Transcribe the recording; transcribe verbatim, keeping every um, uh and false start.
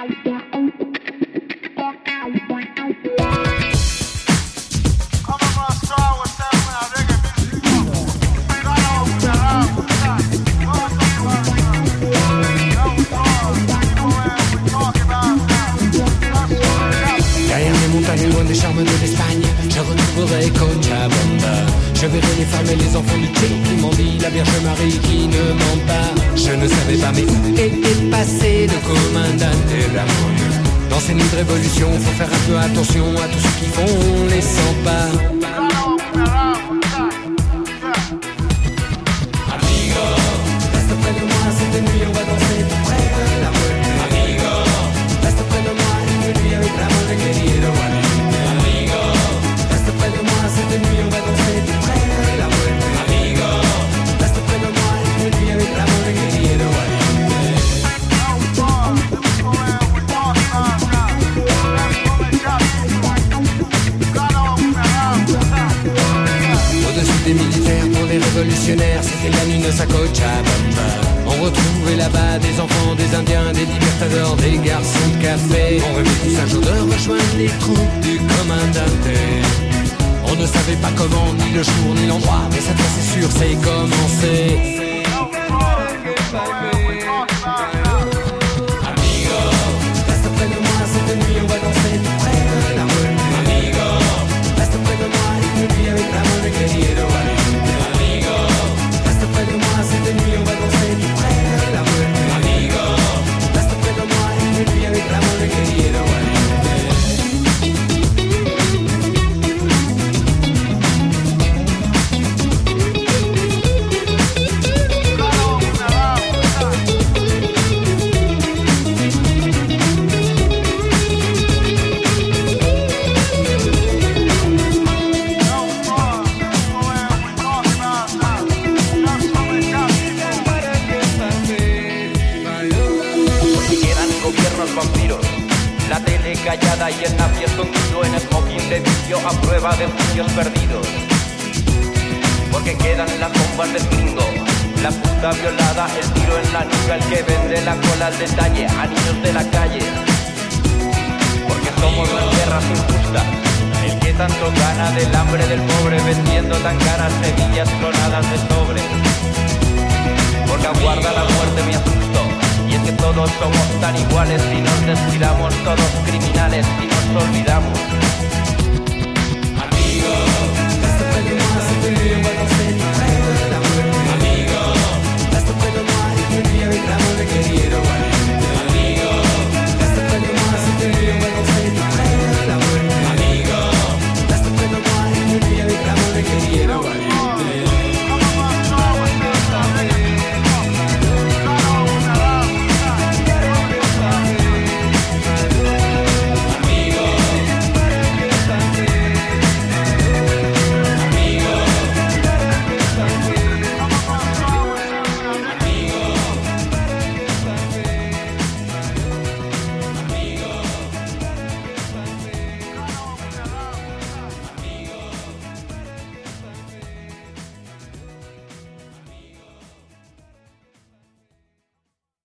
Loin des charmes de l'Espagne, je retrouverai Cochabamba. Je verrai les femmes et les enfants du Tché qui m'envient, la Vierge Marie qui ne ment pas. Je ne savais pas mais où était passé le comandante Ramon. Dans ces nuits de révolution, faut faire un peu attention à tous ceux qui font les cent pas. Amigo, reste près de moi, cette nuit on va danser tout près de la muerte. Amigo, reste près de moi, une nuit avec Ramon de querido. Cette nuit on va danser tout près de la muerte. Amigo, reste près de moi, une nuit avec l'amour de querido. Au-dessus des militaires, pour les révolutionnaires, c'était la Ninos à Cochabamba. On retrouvait là-bas des enfants, des indiens, des libertadors, des garçons de café. On rêvait tous un jour de rejoindre les troupes du commandante. On ne savait pas comment, ni le jour, ni l'endroit, mais cette fois c'est sûr, c'est commencé. Amigo, reste près de moi, cette nuit on va danser tout près de la muerte. Amigo, reste près de moi, une nuit avec l'amour de querido. Amigo, reste près de moi, cette nuit on va danser tout près de la muerte. Amigo, reste près de moi, une nuit avec l'amour de querido. Callada y el nafiesto tuyo en smoking de vicio a prueba de juicios perdidos. Porque quedan las bombas del gringo, la puta violada, el tiro en la nuca, el que vende la cola al detalle a niños de la calle. Porque somos las guerras injustas, el que tanto gana del hambre del pobre vendiendo tan caras semillas clonadas de sobre. Porque aguarda la muerte me asusto. Y es que todos somos tan iguales, si nos descuidamos, todos criminales, si nos olvidamos.